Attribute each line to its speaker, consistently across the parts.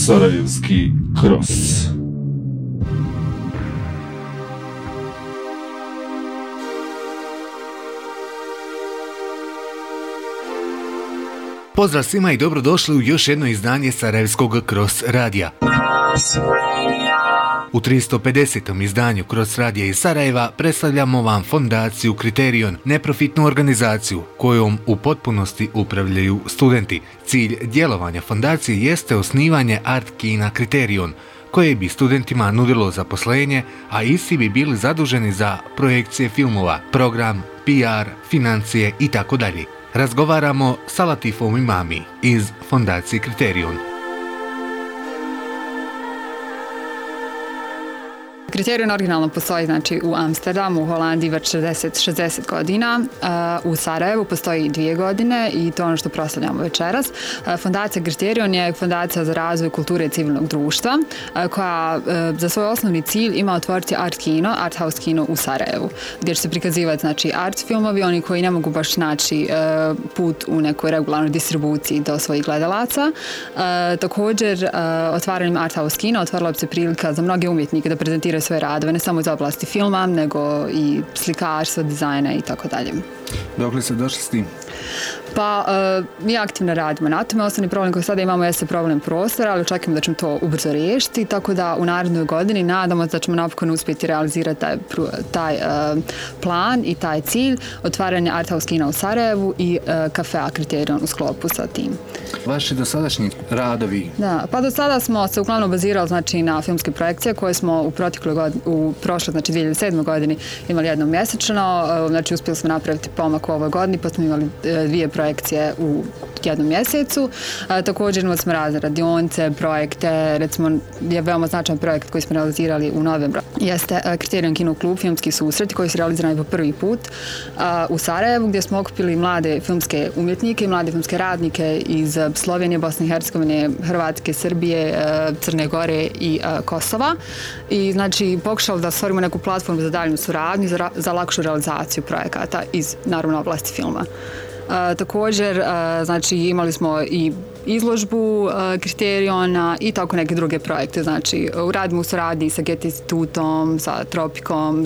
Speaker 1: Sarajevski Cross.
Speaker 2: Pozdrav svima i dobrodošli u još jedno izdanje Sarajevskog Cross radija. U 350. izdanju Cross radija iz Sarajeva predstavljamo vam fondaciju Kriterion, neprofitnu organizaciju kojom u potpunosti upravljaju studenti. Cilj djelovanja fondacije jeste osnivanje art kina Kriterion, koje bi studentima nudilo zaposlenje, a isti bi bili zaduženi za projekcije filmova, program, PR, financije itd. Razgovaramo sa Latifom Imami iz fondacije Kriterion.
Speaker 3: Kriterion originalno postoji u Amsterdamu, u Holandiji već 60 godina. U Sarajevu postoji 2 godine i to je ono što proslavljamo večeras. Fondacija Kriterion je fondacija za razvoj kulture i civilnog društva koja za svoj osnovni cilj ima otvoriti art house kino u Sarajevu, gdje će se prikazivati art filmovi, oni koji ne mogu baš naći put u nekoj regularnoj distribuciji do svojih gledalaca. Također, otvaranjem art house kina otvorila bi se prilika za mnoge umjetnike da prezentiraju svoje radove, ne samo iz oblasti filma, nego i slikarstva, dizajna i tako dalje.
Speaker 2: Dokle ste došli s tim?
Speaker 3: Pa, mi aktivno radimo na tome. Osnovni problem koji sada imamo jeste problem prostora, ali očekujemo da ćemo to ubrzo riješiti, tako da u narednoj godini nadamo se da ćemo napokon uspjeti realizirati taj plan i taj cilj otvaranja art house kina u Sarajevu i kafea Kriterion u sklopu sa tim.
Speaker 2: Vaši dosadašnji radovi?
Speaker 3: Da, pa do sada smo se uglavnom bazirali na filmske projekcije koje smo u prošloj 2007. godini imali jednom mjesečno. Uspjeli smo napraviti pomak u ovoj godini, pa smo imali 2 projekcije u jednom mjesecu. Također imali smo razne radionice, projekte, recimo je veoma značajan projekt koji smo realizirali u novembru. Jeste Kriterion kino klub, filmski susret koji su realizirani po prvi put u Sarajevu, gdje smo okupili mlade filmske umjetnike i mlade filmske radnike iz Slovenije, Bosne i Hercegovine, Hrvatske, Srbije, Crne Gore i Kosova. I pokušali da stvorimo neku platformu za daljnju suradnju, za lakšu realizaciju projekata iz, naravno, oblasti filma. Također, imali smo i izložbu Kriteriona i tako neke druge projekte. Radimo u suradnji sa Goethe institutom, sa Tropikom,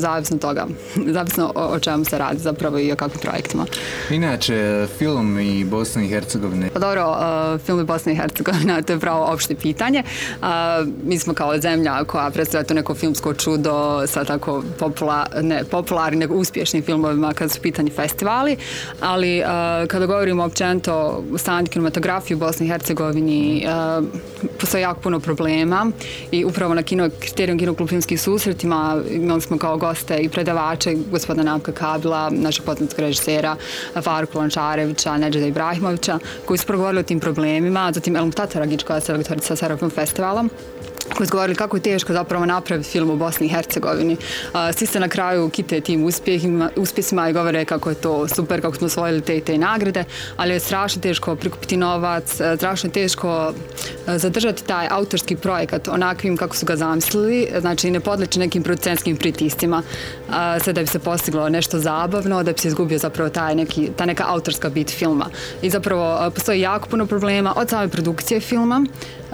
Speaker 3: zavisno o čemu se radi zapravo i o kakvim projektima.
Speaker 2: Inače, film i Bosne i Hercegovine?
Speaker 3: Pa dobro, film i Bosne i Hercegovina, to je pravo opšte pitanje. Mi smo kao zemlja koja predstavlja to neko filmsko čudo sa tako popularnim, nego uspješnim filmovima kad su pitanje festivali, ali kada govorimo općenito o stanju kinematografije u Bosni i Hercegovini, postoji jako puno problema i upravo na Kriterion kino klub filmskih susretima imali smo kao goste i predavače gospodina Namka Kabila, našeg poznatog režisera, Faruka Lončarevića, Nedžeda Ibrahimovića, koji su progovorili o tim problemima, zatim Elm Tataragić, koja je selektorica Sarajevo Film Festivala, koji su govorili kako je teško zapravo napraviti film u Bosni i Hercegovini. Svi se na kraju kite tim uspjesima i govore kako je to super, kako smo osvojili te i te nagrade, ali je strašno teško prikupiti novac, strašno teško zadržati taj autorski projekat onakvim kako su ga zamislili, ne podleći nekim producentskim pritiscima, sve da bi se postiglo nešto zabavno, da bi se izgubio zapravo ta neka autorska bit filma. I zapravo postoji jako puno problema od same produkcije filma,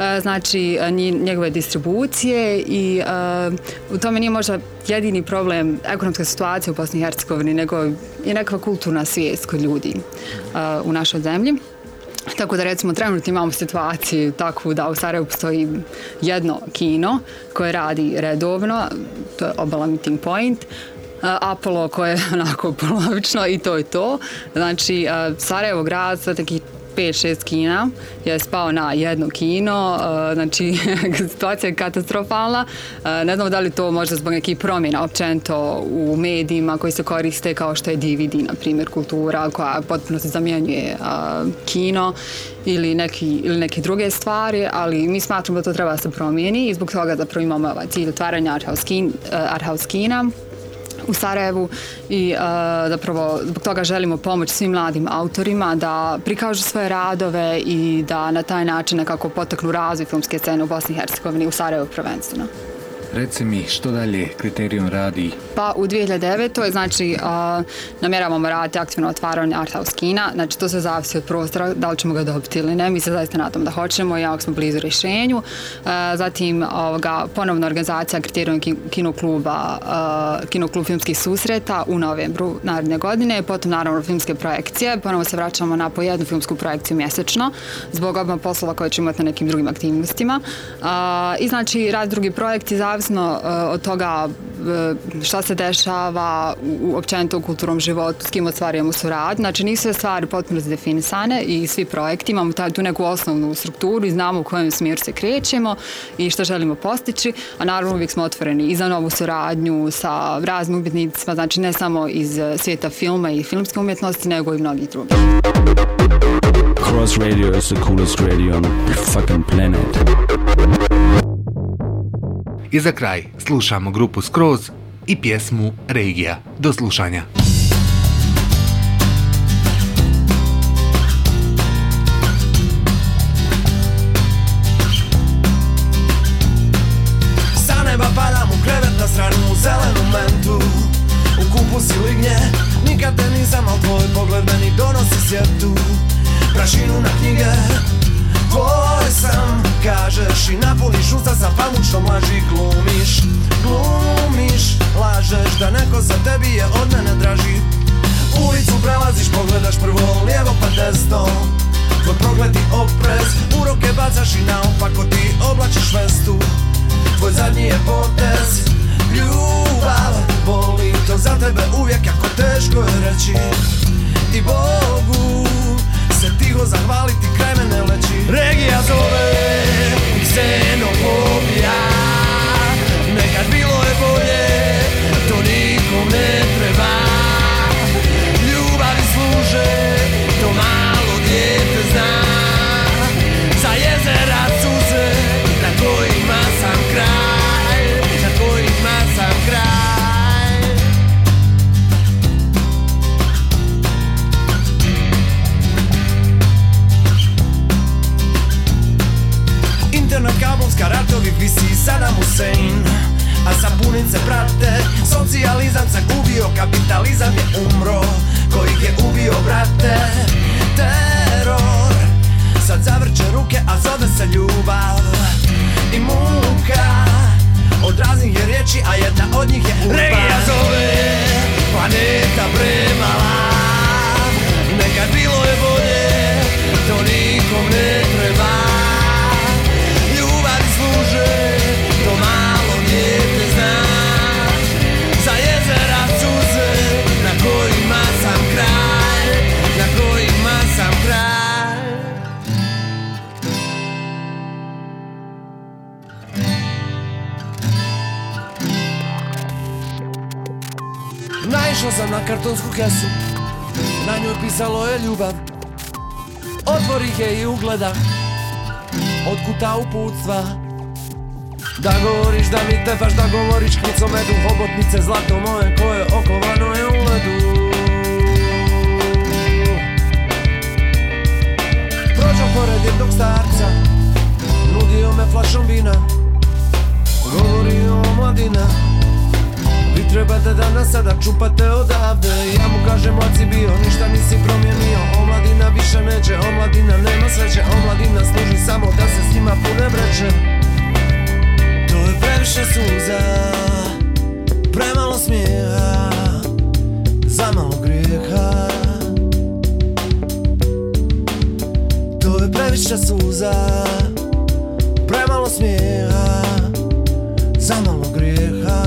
Speaker 3: njegove distribucije i u tome nije možda jedini problem ekonomska situacija u Bosni i Hercegovini, nego i nekakva kulturna svijest kod ljudi u našoj zemlji. Tako da recimo trenutno imamo situaciju takvu da u Sarajevu postoji jedno kino koje radi redovno, to je Obala Meeting Point, Apollo koje je onako polovično i to je to. Sarajevo grad sa takih 5-6 kina je spao na jedno kino, situacija je katastrofalna. Ne znamo da li to možda zbog nekih promjena općenito u medijima koji se koriste kao što je DVD, na primjer, kultura koja potpuno se zamjenjuje kino ili neke druge stvari, ali mi smatramo da to treba da se promijeni i zbog toga zapravo imamo cilj otvaranja art house kina u Sarajevu i zapravo zbog toga želimo pomoći svim mladim autorima da prikažu svoje radove i da na taj način nekako potaknu razvoj filmske scene u Bosni i Hercegovini, u Sarajevu prvenstveno.
Speaker 1: Reci mi, što dalje Kriterion radi?
Speaker 3: Pa u 2009. znači namjeravamo raditi aktivno otvaranje Arthouse kina, znači to se zavisi od prostora, da li ćemo ga dobiti ili ne, mi se zaista nadamo da hoćemo, jako smo blizu rješenju. Zatim ponovna organizacija Kriterion kinoklub filmskih susreta u novembru naredne godine, potom naravno filmske projekcije, ponovo se vraćamo na po jednu filmsku projekciju mjesečno, zbog obima poslova koje ćemo imati na nekim drugim aktivnostima. I znači rad drugi projekti zavisno od toga šta se dešava općenito u kulturnom životu, s kim ostvarujemo suradnju. Znači nisu sve stvari potpuno definisane i svi projekti imamo tu neku osnovnu strukturu i znamo u kojem smjeru se krećemo i što želimo postići, a naravno uvijek smo otvoreni i za novu suradnju sa raznim umjetnicima, znači ne samo iz svijeta filma i filmske umjetnosti, nego i mnogih drugih.
Speaker 4: Cross Radio is the coolest radio on the fucking planet.
Speaker 2: I za kraj slušamo grupu Skroz i pjesmu Regija. Do slušanja.
Speaker 5: Sa neba padam u krevet na stranu u zelenu mentu. U kupu si lignje, nikad te nisam, al tvoj pogled meni donosi sjetu. Prašinu na knjige, tvoj sam, kažeš i napuniš usta sa pamučnom laži. Glumiš, lažeš da neko za tebi je od mene draži. Ulicu prelaziš, pogledaš prvo lijevo pa desno. Tvoj progledi oprez, u ruke bacaš i naopako ti oblačiš vestu. Tvoj zadnji je potez, ljubav, boli to za tebe uvijek, jako teško je reći. I Bogu se tiho zahvaliti, kraj mene leći. Regija zove i ksenofobija, nekad bilo je bolje, to nikom ne treba. Ljubavi služe, to malo dijete zna. Za jezera suze, na kojima sam kraj, na kojima sam kraj. Internet kablovska, ratovi visi Saddam Hussein, a sapunice prate. Socijalizam se ubio, kapitalizam je umro, kojih je ubio brate. Teror sad zavrće ruke, a zove se ljubav. I muka od raznih je riječi, a jedna od njih je urban. Regija zove, planeta premala, nekad bilo je bolje, to nikom ne treba. Ljubavi služe, to malo dijete zna. Za jezera suze, na kojima sam kraj, na kojima sam kraj. Naišao sam na kartonsku kesu, na njoj pisalo je ljubav. Otvorih je i ugledah, otkuta uputstva. Da govoriš, da mi tepaš, da govoriš klicom medu. Hobotnice, zlato moje koje okovano je u ledu. Prođo pored jednog starca, nudio me flašom vina, govorio mladina, vi trebate danas sada čupate odavde. Ja mu kažem, mlad si bio, ništa nisi promijenio. Omladina više neće, omladina nema sreće. Omladina služi samo da se s njima pune vreće. To je previše suza, premalo smijeha, zamalo grijeha. To je previše suza, premalo smijeha, zamalo grijeha.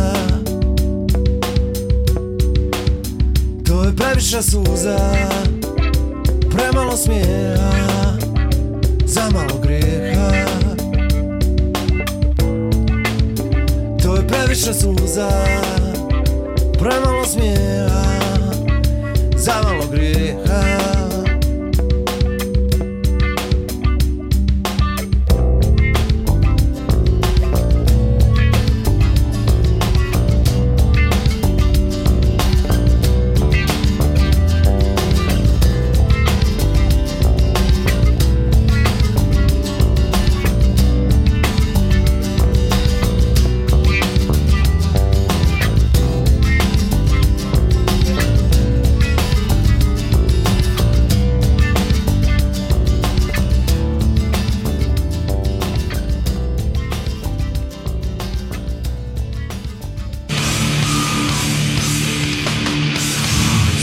Speaker 5: To je previše suza, premalo smijeha, zamalo grijeha. To je previše suza, premalo smijeha, zamalo grijeha.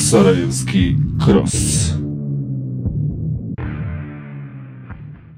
Speaker 6: Sarajevski Cross.